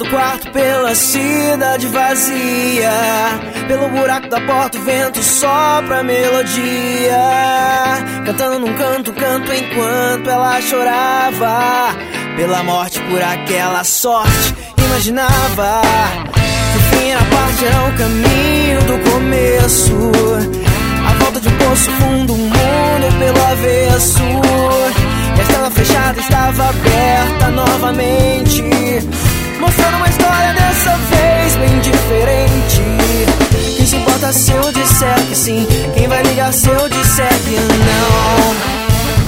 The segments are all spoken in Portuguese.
do quarto pela cidade vazia. Pelo buraco da porta o vento sopra a melodia. Cantando num canto, canto enquanto ela chorava. Pela morte por aquela sorte, imaginava que o fim era parte, era o caminho do começo. A volta de um poço fundo, um mundo pelo avesso. E a estrada fechada estava aberta novamente, mostrando uma história dessa vez bem diferente. Quem se importa se eu disser que sim? Quem vai ligar se eu disser que não?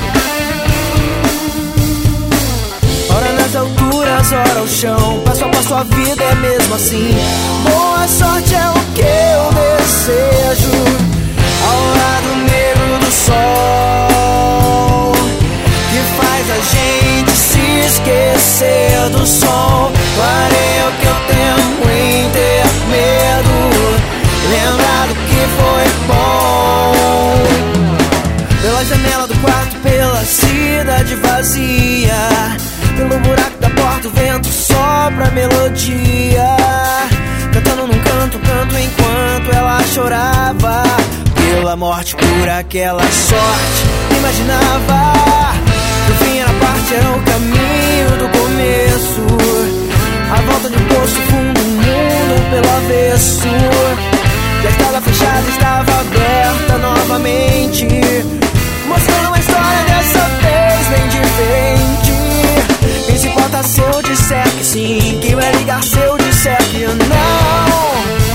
Ora nas alturas, ora ao chão, passo a passo a vida é mesmo assim. Boa sorte é o que eu desejo ao lado negro do sol, que faz a gente se esquecer do sol. Clareia o que eu temo em ter medo, lembrar do que foi bom. Pela janela do quarto, pela cidade vazia. Pelo buraco da porta o vento sopra a melodia. Cantando num canto, canto enquanto ela chorava. Pela morte por aquela sorte, imaginava que o fim era parte, era o caminho do começo. A volta de um poço fundo, um mundo pelo avesso. E a estrada fechada estava aberta novamente, mostrando uma história dessa vez bem diferente. Quem se importa se eu disser que sim? Quem vai ligar se eu disser que não?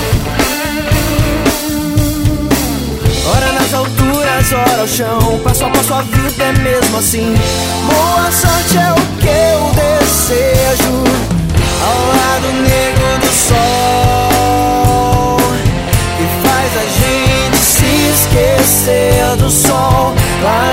Ora nas alturas, ora ao chão, passo a passo a vida é mesmo assim. Boa sorte é o que eu desejo ao lado negro do sol, que faz a gente se esquecer do sol.